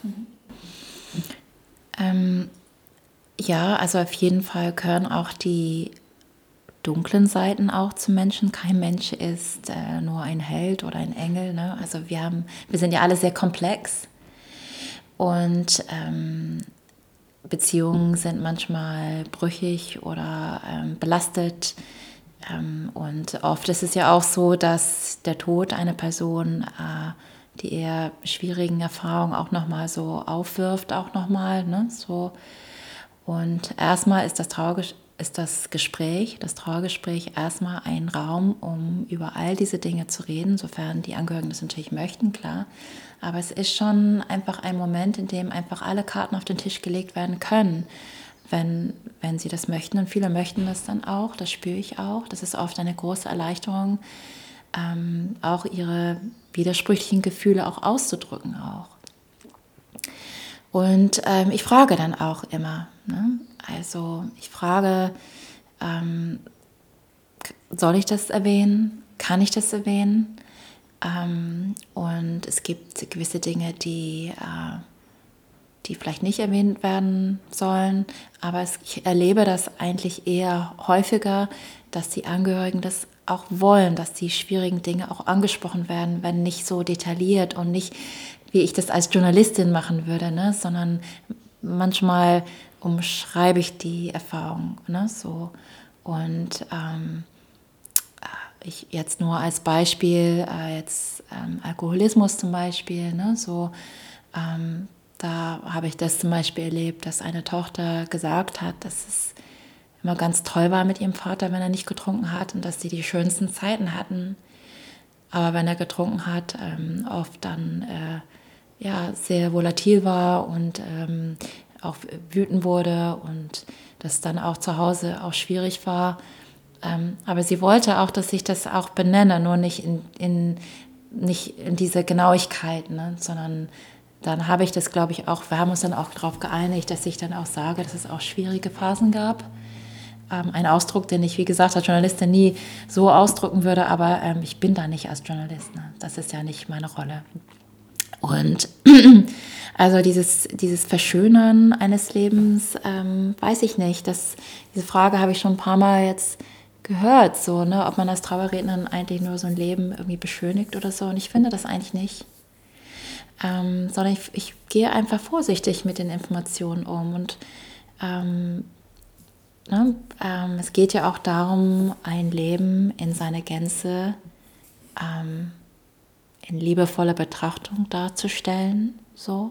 Ähm, ja, also auf jeden Fall gehören auch die dunklen Seiten auch zu Menschen. Kein Mensch ist äh, nur ein Held oder ein Engel. Ne? Also wir haben, wir sind ja alle sehr komplex und ähm, Beziehungen sind manchmal brüchig oder ähm, belastet. Ähm, und oft ist es ja auch so, dass der Tod einer Person äh, die eher schwierigen Erfahrungen auch nochmal so aufwirft, auch nochmal. Ne? So. Und erstmal ist das, Trauerges- ist das Gespräch, das Trauergespräch erstmal ein Raum, um über all diese Dinge zu reden, sofern die Angehörigen das natürlich möchten, klar. Aber es ist schon einfach ein Moment, in dem einfach alle Karten auf den Tisch gelegt werden können. Wenn, wenn sie das möchten. Und viele möchten das dann auch, das spüre ich auch. Das ist oft eine große Erleichterung, ähm, auch ihre widersprüchlichen Gefühle auch auszudrücken auch. Und ähm, ich frage dann auch immer, ne? Also ich frage, ähm, soll ich das erwähnen? Kann ich das erwähnen? Ähm, und es gibt gewisse Dinge, die... Äh, die vielleicht nicht erwähnt werden sollen, aber es, ich erlebe das eigentlich eher häufiger, dass die Angehörigen das auch wollen, dass die schwierigen Dinge auch angesprochen werden, wenn nicht so detailliert und nicht, wie ich das als Journalistin machen würde, ne, sondern manchmal umschreibe ich die Erfahrung, ne, so. Und ähm, ich jetzt nur als Beispiel, äh, jetzt ähm, Alkoholismus zum Beispiel, ne, so, ähm, da habe ich das zum Beispiel erlebt, dass eine Tochter gesagt hat, dass es immer ganz toll war mit ihrem Vater, wenn er nicht getrunken hat und dass sie die schönsten Zeiten hatten. Aber wenn er getrunken hat, ähm, oft dann äh, ja, sehr volatil war und ähm, auch wütend wurde und das dann auch zu Hause auch schwierig war. Ähm, aber sie wollte auch, dass ich das auch benenne, nur nicht in, in, nicht in diese Genauigkeit, ne, sondern dann habe ich das, glaube ich, auch, wir haben uns dann auch darauf geeinigt, dass ich dann auch sage, dass es auch schwierige Phasen gab. Ähm, ein Ausdruck, den ich, wie gesagt, als Journalistin nie so ausdrücken würde, aber ähm, ich bin da nicht als Journalist. Ne? Das ist ja nicht meine Rolle. Und also dieses, dieses Verschönern eines Lebens, ähm, weiß ich nicht. Das, diese Frage habe ich schon ein paar Mal jetzt gehört, so, ne, ob man als Trauerrednerin eigentlich nur so ein Leben irgendwie beschönigt oder so. Und ich finde das eigentlich nicht. Ähm, sondern ich, ich gehe einfach vorsichtig mit den Informationen um. Und ähm, ne, ähm, es geht ja auch darum, ein Leben in seiner Gänze ähm, in liebevoller Betrachtung darzustellen. So.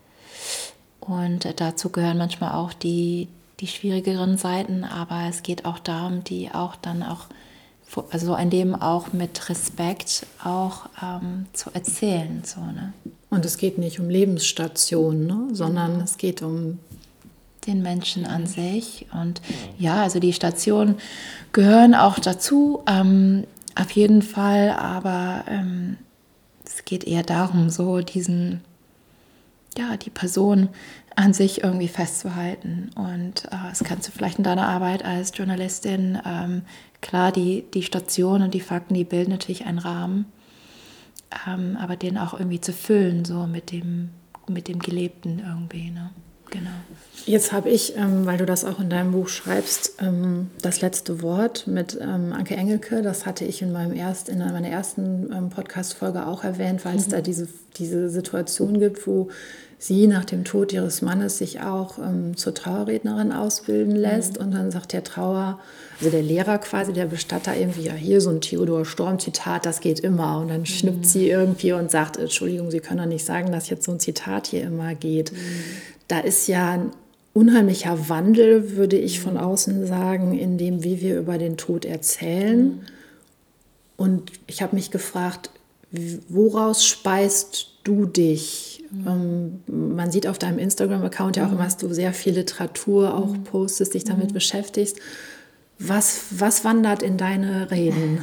Und dazu gehören manchmal auch die, die schwierigeren Seiten, aber es geht auch darum, die auch dann auch, also ein Leben auch mit Respekt auch ähm, zu erzählen. So, ne? Und es geht nicht um Lebensstationen, ne? Sondern es geht um den Menschen an sich. Und ja, also die Stationen gehören auch dazu, ähm, auf jeden Fall, aber ähm, es geht eher darum, so diesen, ja, die Person an sich irgendwie festzuhalten. Und äh, das kannst du vielleicht in deiner Arbeit als Journalistin, ähm, klar, die, die Station und die Fakten, die bilden natürlich einen Rahmen, ähm, aber den auch irgendwie zu füllen, so mit dem, mit dem Gelebten irgendwie, ne? Genau. Jetzt habe ich, ähm, weil du das auch in deinem Buch schreibst, ähm, das letzte Wort mit ähm, Anke Engelke. Das hatte ich in, meinem erst, in meiner ersten ähm, Podcast-Folge auch erwähnt, weil es mhm. da diese, diese Situation gibt, wo sie nach dem Tod ihres Mannes sich auch ähm, zur Trauerrednerin ausbilden lässt. Mhm. Und dann sagt der Trauer, also der Lehrer quasi, der Bestatter irgendwie, ja, hier so ein Theodor Storm-Zitat, das geht immer. Und dann mhm. schnippt sie irgendwie und sagt, Entschuldigung, Sie können doch nicht sagen, dass jetzt so ein Zitat hier immer geht. Mhm. Da ist ja ein unheimlicher Wandel, würde ich von außen sagen, in dem, wie wir über den Tod erzählen. Mhm. Und ich habe mich gefragt, woraus speist du dich? Mhm. Ähm, man sieht auf deinem Instagram-Account ja auch immer, dass du sehr viel Literatur auch mhm. postest, dich damit mhm. beschäftigst. Was, was wandert in deine Reden?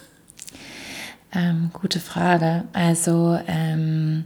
Ähm, gute Frage. Also ähm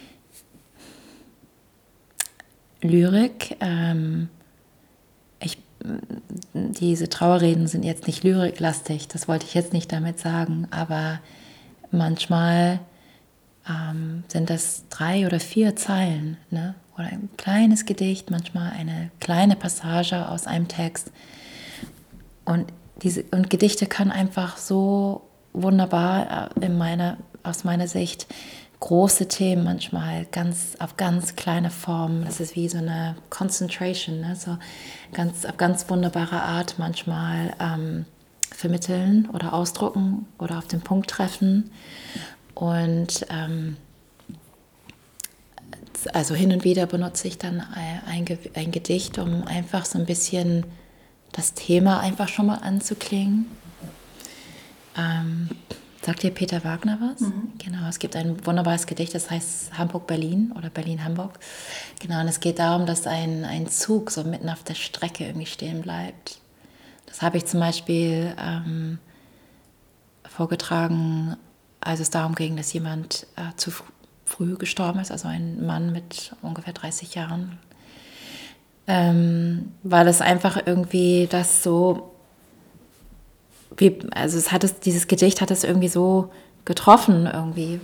Lyrik, ähm, ich, diese Trauerreden sind jetzt nicht lyriklastig, das wollte ich jetzt nicht damit sagen, aber manchmal ähm, sind das drei oder vier Zeilen, ne? Oder ein kleines Gedicht, manchmal eine kleine Passage aus einem Text. Und, diese, und Gedichte können einfach so wunderbar in meiner, aus meiner Sicht große Themen manchmal ganz auf ganz kleine Formen. Das ist wie so eine Concentration, ne? So ganz auf ganz wunderbare Art manchmal ähm, vermitteln oder ausdrucken oder auf den Punkt treffen. Und ähm, also hin und wieder benutze ich dann ein, ein Gedicht, um einfach so ein bisschen das Thema einfach schon mal anzuklingen. Ähm, Sagt dir Peter Wagner was? Mhm. Genau, es gibt ein wunderbares Gedicht, das heißt Hamburg-Berlin oder Berlin-Hamburg. Genau, und es geht darum, dass ein, ein Zug so mitten auf der Strecke irgendwie stehen bleibt. Das habe ich zum Beispiel ähm, vorgetragen, als es darum ging, dass jemand äh, zu fr- früh gestorben ist, also ein Mann mit ungefähr dreißig Jahren. Ähm, weil es einfach irgendwie das so... Wie, also es hat es, dieses Gedicht hat es irgendwie so getroffen, irgendwie,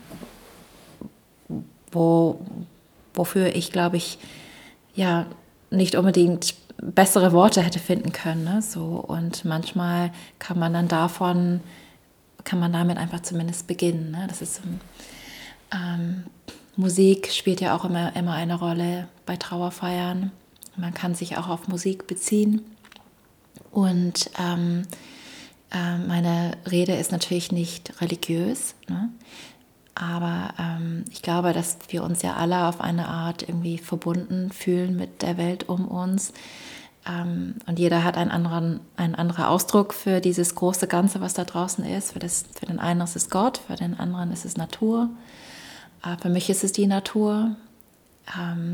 wo, wofür ich, glaube ich, ja, nicht unbedingt bessere Worte hätte finden können. Ne? So, und manchmal kann man dann davon, kann man damit einfach zumindest beginnen. Ne? Das ist, ähm, Musik spielt ja auch immer, immer eine Rolle bei Trauerfeiern. Man kann sich auch auf Musik beziehen. Und ähm, äh, meine Rede ist natürlich nicht religiös, ne? Aber ähm, ich glaube, dass wir uns ja alle auf eine Art irgendwie verbunden fühlen mit der Welt um uns. Ähm, und jeder hat einen anderen, einen anderen Ausdruck für dieses große Ganze, was da draußen ist. Für, das, für den einen ist es Gott, für den anderen ist es Natur. Äh, für mich ist es die Natur. Ähm,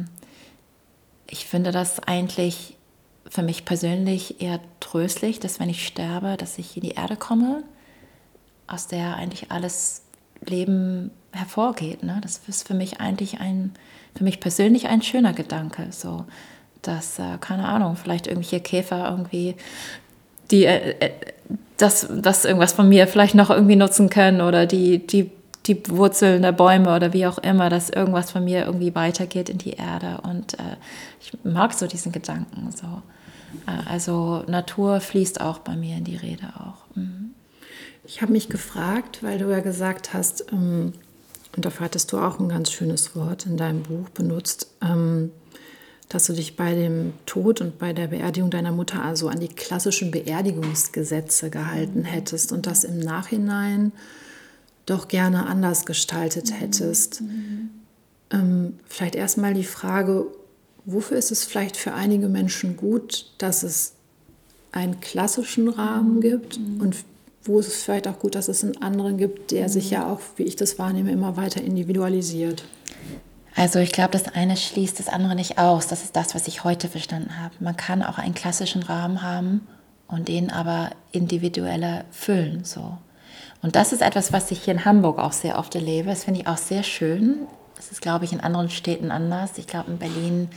ich finde das eigentlich für mich persönlich eher tröstlich, dass wenn ich sterbe, dass ich in die Erde komme, aus der eigentlich alles Leben hervorgeht. Ne? Das ist für mich eigentlich ein, für mich persönlich ein schöner Gedanke. So, dass, äh, keine Ahnung, vielleicht irgendwelche Käfer irgendwie, die äh, das, das irgendwas von mir vielleicht noch irgendwie nutzen können oder die, die, die Wurzeln der Bäume oder wie auch immer, dass irgendwas von mir irgendwie weitergeht in die Erde. Und äh, ich mag so diesen Gedanken. So. Äh, also Natur fließt auch bei mir in die Rede auch. Mhm. Ich habe mich gefragt, weil du ja gesagt hast, ähm, und dafür hattest du auch ein ganz schönes Wort in deinem Buch benutzt, ähm, dass du dich bei dem Tod und bei der Beerdigung deiner Mutter also an die klassischen Beerdigungsgesetze gehalten hättest und das im Nachhinein doch gerne anders gestaltet hättest. Mhm. Ähm, vielleicht erstmal die Frage, wofür ist es vielleicht für einige Menschen gut, dass es einen klassischen Rahmen gibt mhm. und wo ist es vielleicht auch gut, dass es einen anderen gibt, der mhm. sich ja auch, wie ich das wahrnehme, immer weiter individualisiert? Also ich glaube, das eine schließt das andere nicht aus. Das ist das, was ich heute verstanden habe. Man kann auch einen klassischen Rahmen haben und den aber individueller füllen. So. Und das ist etwas, was ich hier in Hamburg auch sehr oft erlebe. Das finde ich auch sehr schön. Das ist, glaube ich, in anderen Städten anders. Ich glaube, in Berlin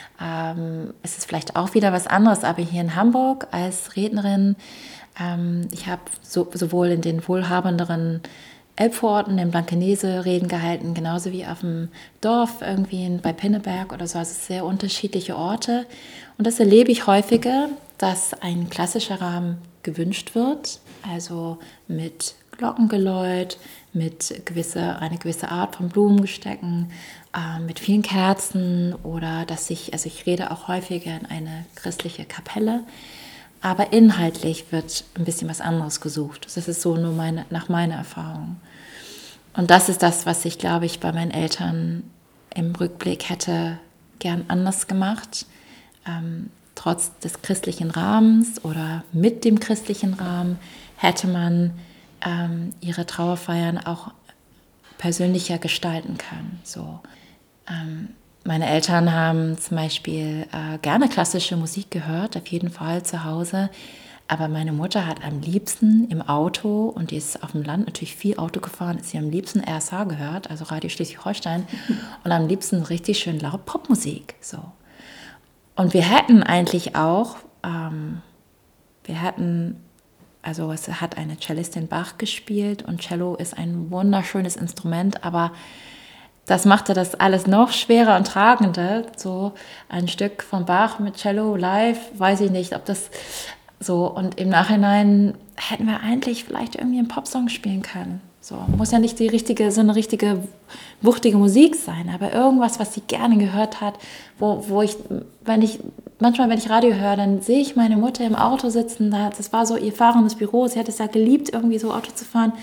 ähm, ist es vielleicht auch wieder was anderes. Aber hier in Hamburg als Rednerin, ähm, ich habe so, sowohl in den wohlhabenderen Elbvororten, in Blankenese Reden gehalten, genauso wie auf dem Dorf, irgendwie in, bei Pinneberg oder so. Also sehr unterschiedliche Orte. Und das erlebe ich häufiger, dass ein klassischer Rahmen gewünscht wird, also mit Glockengeläut, mit gewisse, eine gewisse Art von Blumengestecken, äh, mit vielen Kerzen oder dass ich, also ich rede auch häufiger in eine christliche Kapelle, aber inhaltlich wird ein bisschen was anderes gesucht. Das ist so nur meine, nach meiner Erfahrung. Und das ist das, was ich, glaube ich, bei meinen Eltern im Rückblick hätte gern anders gemacht. Ähm, trotz des christlichen Rahmens oder mit dem christlichen Rahmen hätte man ähm, ihre Trauerfeiern auch persönlicher gestalten können. So, ähm, meine Eltern haben zum Beispiel äh, gerne klassische Musik gehört, auf jeden Fall zu Hause. Aber meine Mutter hat am liebsten im Auto, und die ist auf dem Land natürlich viel Auto gefahren, ist sie am liebsten R S H gehört, also Radio Schleswig-Holstein, und am liebsten richtig schön laut Popmusik. So. Und wir hätten eigentlich auch, ähm, wir hatten, also es hat eine Cellistin Bach gespielt und Cello ist ein wunderschönes Instrument, aber das machte das alles noch schwerer und tragender. So ein Stück von Bach mit Cello live, weiß ich nicht, ob das so. Und im Nachhinein hätten wir eigentlich vielleicht irgendwie einen Popsong spielen können. So muss ja nicht die richtige, so eine richtige wuchtige Musik sein, aber irgendwas, was sie gerne gehört hat, wo, wo ich, wenn ich manchmal, wenn ich Radio höre, dann sehe ich meine Mutter im Auto sitzen. Das war so ihr fahrendes Büro. Sie hat es ja geliebt, irgendwie so Auto zu fahren.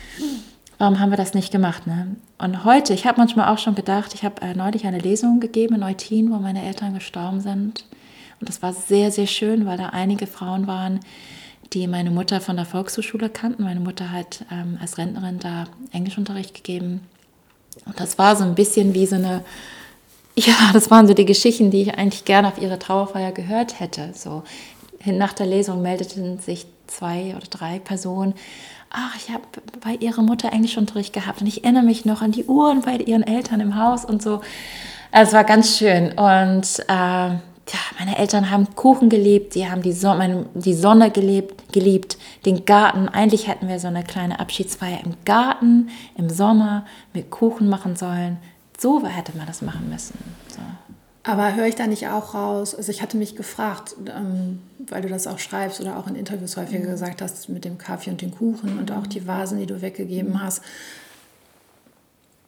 Warum haben wir das nicht gemacht? Ne? Und heute, ich habe manchmal auch schon gedacht, ich habe äh, neulich eine Lesung gegeben in Eutin, wo meine Eltern gestorben sind. Und das war sehr, sehr schön, weil da einige Frauen waren, die meine Mutter von der Volkshochschule kannten. Meine Mutter hat ähm, als Rentnerin da Englischunterricht gegeben. Und das war so ein bisschen wie so eine, ja, das waren so die Geschichten, die ich eigentlich gerne auf ihre Trauerfeier gehört hätte. So nach der Lesung meldeten sich zwei oder drei Personen. Ach, ich habe bei ihrer Mutter Englischunterricht gehabt und ich erinnere mich noch an die Uhren bei ihren Eltern im Haus und so. Also es war ganz schön. Und äh, ja, meine Eltern haben Kuchen geliebt, die haben die, Son- meine, die Sonne gelebt, geliebt, den Garten. Eigentlich hätten wir so eine kleine Abschiedsfeier im Garten, im Sommer, mit Kuchen machen sollen. So hätte man das machen müssen. So. Aber höre ich da nicht auch raus, also ich hatte mich gefragt, ähm, weil du das auch schreibst oder auch in Interviews häufiger mhm. gesagt hast, mit dem Kaffee und den Kuchen und auch die Vasen, die du weggegeben hast.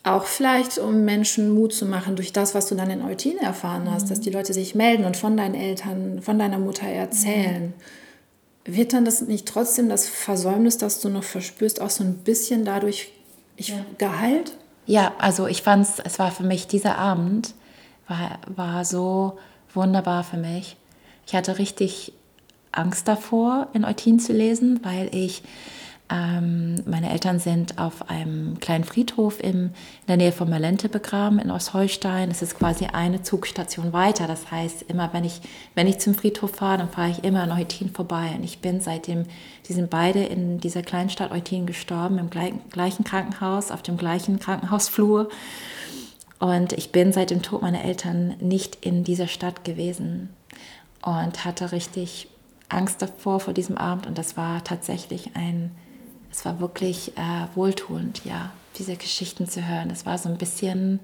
auch vielleicht, um Menschen Mut zu machen durch das, was du dann in Eutin erfahren hast, mhm. dass die Leute sich melden und von deinen Eltern, von deiner Mutter erzählen. Mhm. Wird dann das nicht trotzdem das Versäumnis, das du noch verspürst, auch so ein bisschen dadurch ich, ja. geheilt? Ja, also ich fand es, es war für mich, dieser Abend war, war so wunderbar für mich. Ich hatte richtig Angst davor, in Eutin zu lesen, weil ich, ähm, meine Eltern sind auf einem kleinen Friedhof im, in der Nähe von Malente begraben, in Ostholstein. Es ist quasi eine Zugstation weiter. Das heißt, immer wenn ich, wenn ich zum Friedhof fahre, dann fahre ich immer an Eutin vorbei. Und ich bin seitdem, die sind beide in dieser kleinen Stadt Eutin gestorben, im gleichen, gleichen Krankenhaus, auf dem gleichen Krankenhausflur. Und ich bin seit dem Tod meiner Eltern nicht in dieser Stadt gewesen und hatte richtig Angst davor, vor diesem Abend. Und das war tatsächlich ein, es war wirklich äh, wohltuend, ja, diese Geschichten zu hören. Das war so ein bisschen,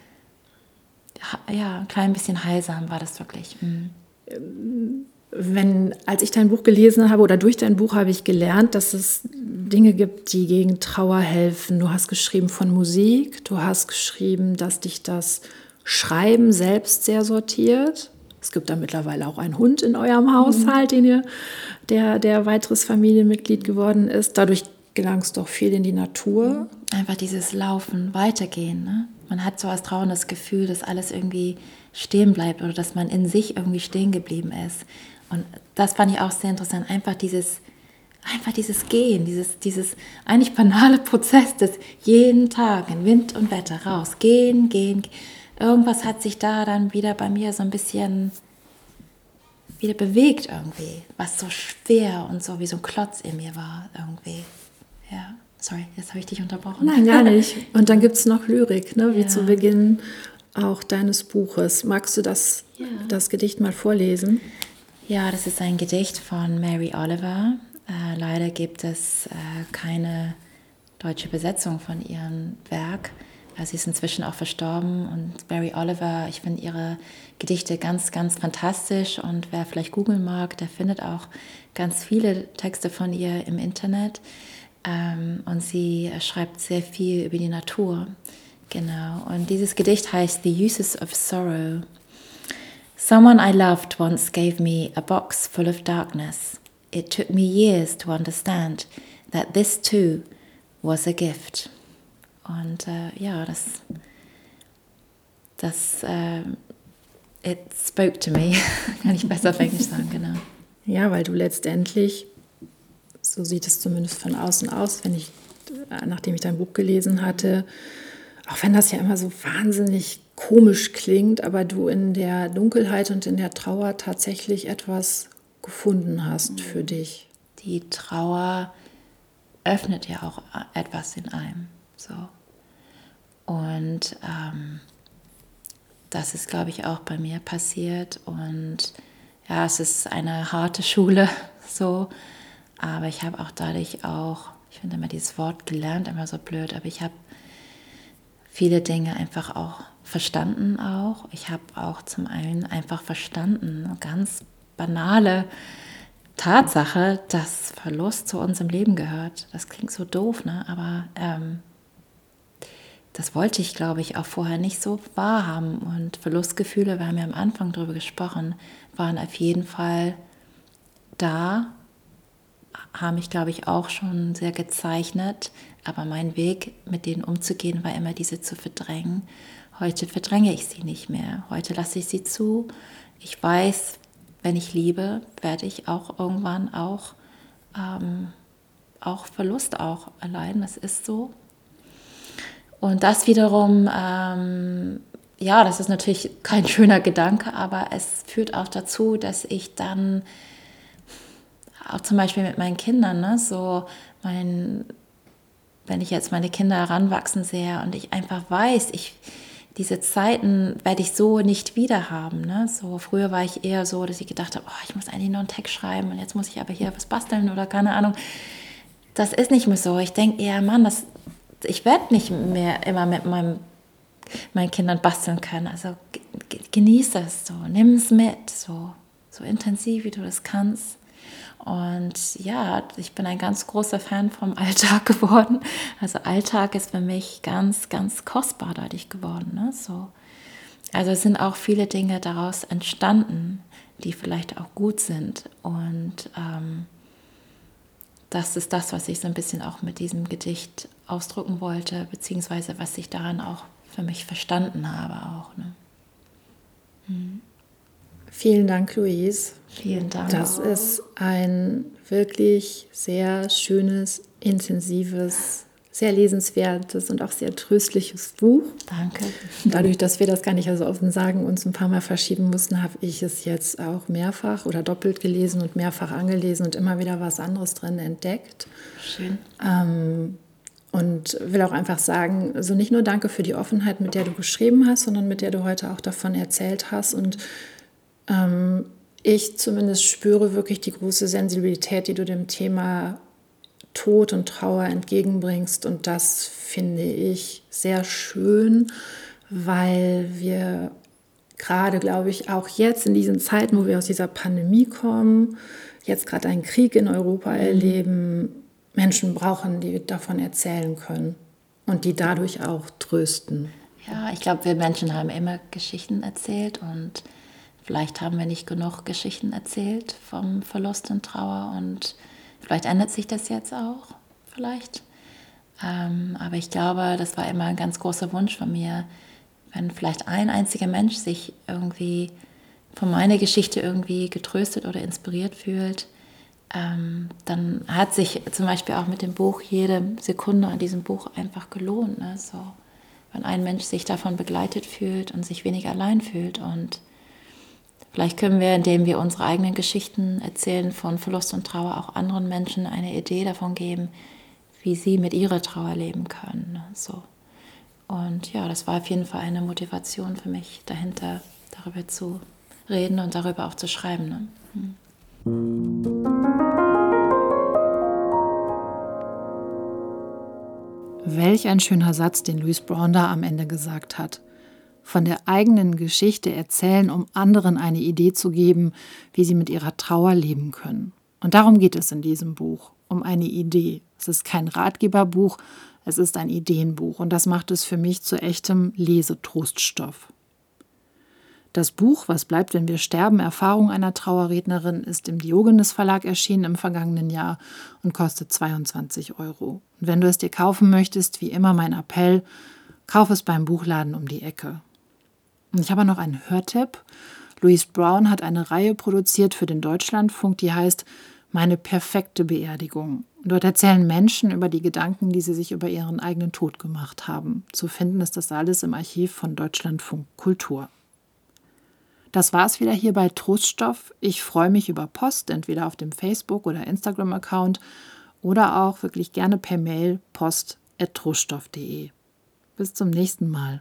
ja, ein klein bisschen heilsam war das wirklich. Mhm. Wenn, als ich dein Buch gelesen habe oder durch dein Buch habe ich gelernt, dass es Dinge gibt, die gegen Trauer helfen. Du hast geschrieben von Musik, du hast geschrieben, dass dich das Schreiben selbst sehr sortiert. Es gibt da mittlerweile auch einen Hund in eurem Haushalt, mhm. den ihr, der, der weiteres Familienmitglied geworden ist. Dadurch gelangst du auch viel in die Natur. Einfach dieses Laufen, Weitergehen. Ne? Man hat so als Trauer das Gefühl, dass alles irgendwie stehen bleibt oder dass man in sich irgendwie stehen geblieben ist. Und das fand ich auch sehr interessant. Einfach dieses, einfach dieses Gehen, dieses, dieses eigentlich banale Prozess des jeden Tag in Wind und Wetter raus. Gehen, gehen, gehen. Irgendwas hat sich da dann wieder bei mir so ein bisschen wieder bewegt irgendwie, was so schwer und so wie so ein Klotz in mir war irgendwie. Ja, sorry, jetzt habe ich dich unterbrochen. Nein, gar nicht. Und dann gibt es noch Lyrik, ne, wie ja. zu Beginn auch deines Buches. Magst du das, ja. das Gedicht mal vorlesen? Ja, das ist ein Gedicht von Mary Oliver. Äh, leider gibt es äh, keine deutsche Übersetzung von ihrem Werk. Sie ist inzwischen auch verstorben und Mary Oliver, ich finde ihre Gedichte ganz, ganz fantastisch und wer vielleicht googeln mag, der findet auch ganz viele Texte von ihr im Internet und sie schreibt sehr viel über die Natur. Genau, und dieses Gedicht heißt The Uses of Sorrow. Someone I loved once gave me a box full of darkness. It took me years to understand that this too was a gift. Und äh, ja, das, das äh, it spoke to me, kann ich besser auf Englisch sagen, genau. Ja, weil du letztendlich, so sieht es zumindest von außen aus, wenn ich, nachdem ich dein Buch gelesen hatte, auch wenn das ja immer so wahnsinnig komisch klingt, aber du in der Dunkelheit und in der Trauer tatsächlich etwas gefunden hast für dich. Die Trauer öffnet ja auch etwas in einem. So. Und ähm, das ist, glaube ich, auch bei mir passiert. Und ja, es ist eine harte Schule, so. Aber ich habe auch dadurch auch, ich finde immer dieses Wort gelernt immer so blöd, aber ich habe viele Dinge einfach auch verstanden auch. Ich habe auch zum einen einfach verstanden, eine ganz banale Tatsache, dass Verlust zu unserem Leben gehört. Das klingt so doof, ne? Aber ähm, das wollte ich, glaube ich, auch vorher nicht so wahrhaben. Und Verlustgefühle, wir haben ja am Anfang darüber gesprochen, waren auf jeden Fall da, haben mich, glaube ich, auch schon sehr gezeichnet. Aber mein Weg, mit denen umzugehen, war immer diese zu verdrängen. Heute verdränge ich sie nicht mehr. Heute lasse ich sie zu. Ich weiß, wenn ich liebe, werde ich auch irgendwann auch, ähm, auch Verlust auch erleiden. Das ist so. Und das wiederum, ähm, ja, das ist natürlich kein schöner Gedanke, aber es führt auch dazu, dass ich dann auch zum Beispiel mit meinen Kindern, ne, so mein, wenn ich jetzt meine Kinder heranwachsen sehe und ich einfach weiß, ich diese Zeiten werde ich so nicht wieder haben. Ne? So, früher war ich eher so, dass ich gedacht habe, oh, ich muss eigentlich noch einen Text schreiben und jetzt muss ich aber hier was basteln oder keine Ahnung. Das ist nicht mehr so. Ich denke eher, Mann, das, ich werde nicht mehr immer mit meinem, meinen Kindern basteln können. Also genieße es so, nimm es mit, so, so intensiv, wie du das kannst. Und ja, ich bin ein ganz großer Fan vom Alltag geworden. Also Alltag ist für mich ganz, ganz kostbar dadurch geworden. Ne? So. Also es sind auch viele Dinge daraus entstanden, die vielleicht auch gut sind. Und ähm, das ist das, was ich so ein bisschen auch mit diesem Gedicht ausdrücken wollte, beziehungsweise was ich daran auch für mich verstanden habe auch. Ne? Hm. Vielen Dank, Louise. Vielen Dank. Das ist ein wirklich sehr schönes, intensives, sehr lesenswertes und auch sehr tröstliches Buch. Danke. Dadurch, dass wir das gar nicht so offen sagen, uns ein paar Mal verschieben mussten, habe ich es jetzt auch mehrfach oder doppelt gelesen und mehrfach angelesen und immer wieder was anderes drin entdeckt. Schön. Ähm, und will auch einfach sagen, also nicht nur danke für die Offenheit, mit der du geschrieben hast, sondern mit der du heute auch davon erzählt hast. Und ähm, ich zumindest spüre wirklich die große Sensibilität, die du dem Thema Tod und Trauer entgegenbringst. Und das finde ich sehr schön, weil wir gerade, glaube ich, auch jetzt in diesen Zeiten, wo wir aus dieser Pandemie kommen, jetzt gerade einen Krieg in Europa erleben, Menschen brauchen, die davon erzählen können und die dadurch auch trösten. Ja, ich glaube, wir Menschen haben immer Geschichten erzählt und vielleicht haben wir nicht genug Geschichten erzählt vom Verlust und Trauer und vielleicht ändert sich das jetzt auch, vielleicht. Ähm, aber ich glaube, das war immer ein ganz großer Wunsch von mir, wenn vielleicht ein einziger Mensch sich irgendwie von meiner Geschichte irgendwie getröstet oder inspiriert fühlt, ähm, dann hat sich zum Beispiel auch mit dem Buch jede Sekunde an diesem Buch einfach gelohnt. Ne? So, wenn ein Mensch sich davon begleitet fühlt und sich weniger allein fühlt. Und vielleicht können wir, indem wir unsere eigenen Geschichten erzählen von Verlust und Trauer, auch anderen Menschen eine Idee davon geben, wie sie mit ihrer Trauer leben können. Ne? So. Und ja, das war auf jeden Fall eine Motivation für mich, dahinter darüber zu reden und darüber auch zu schreiben. Ne? Hm. Welch ein schöner Satz, den Louise Brown da am Ende gesagt hat. Von der eigenen Geschichte erzählen, um anderen eine Idee zu geben, wie sie mit ihrer Trauer leben können. Und darum geht es in diesem Buch, um eine Idee. Es ist kein Ratgeberbuch, es ist ein Ideenbuch und das macht es für mich zu echtem Lesetroststoff. Das Buch »Was bleibt, wenn wir sterben? Erfahrung einer Trauerrednerin« ist im Diogenes Verlag erschienen im vergangenen Jahr und kostet zweiundzwanzig Euro. Und wenn du es dir kaufen möchtest, wie immer mein Appell, kauf es beim Buchladen um die Ecke. Und ich habe noch einen Hörtipp. Louise Brown hat eine Reihe produziert für den Deutschlandfunk, die heißt »Meine perfekte Beerdigung«. Dort erzählen Menschen über die Gedanken, die sie sich über ihren eigenen Tod gemacht haben. Zu finden ist das alles im Archiv von Deutschlandfunk Kultur. Das war's wieder hier bei Troststoff. Ich freue mich über Post, entweder auf dem Facebook- oder Instagram-Account oder auch wirklich gerne per Mail post at troststoff punkt de. Bis zum nächsten Mal.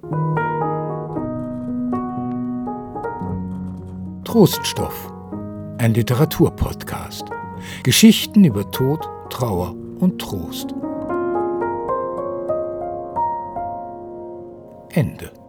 Troststoff, ein Literaturpodcast. Geschichten über Tod, Trauer und Trost. Ende.